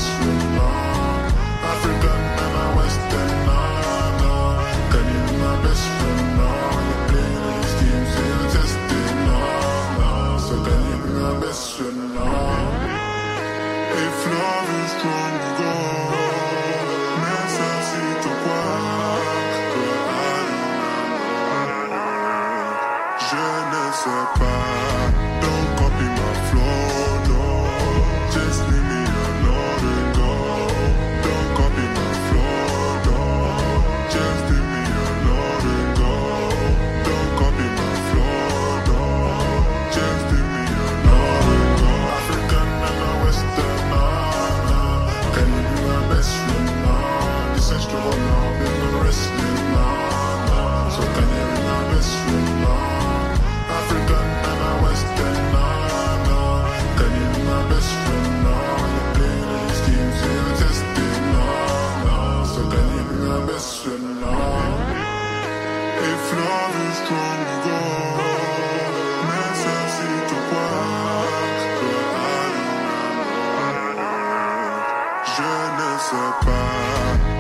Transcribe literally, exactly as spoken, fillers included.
best friend, non. African and a Western, non, non. Can you be my best friend, non? You're playing these games, so you're testing, non, non. So can you be my best friend, non? If love is strong, go. Necesito quoi que je ne sais pas. Don't copy my flow, no. Just leave me alone and go. Don't copy my flow, no. Just leave me alone and go. Don't copy my flow, no. Just leave me alone and go. African and a Western, nah, nah. Can you be my best friend, nah? This extra love is not wrestling, nah, nah. So can you be my best friend, nah? African and a Western, nah, nah. Can you be my best friend, nah? You're playing these games, so you're testing, nah, nah. So can you be my best friend, nah? If love is strong, go. Necesito quoi que je ne sais pas.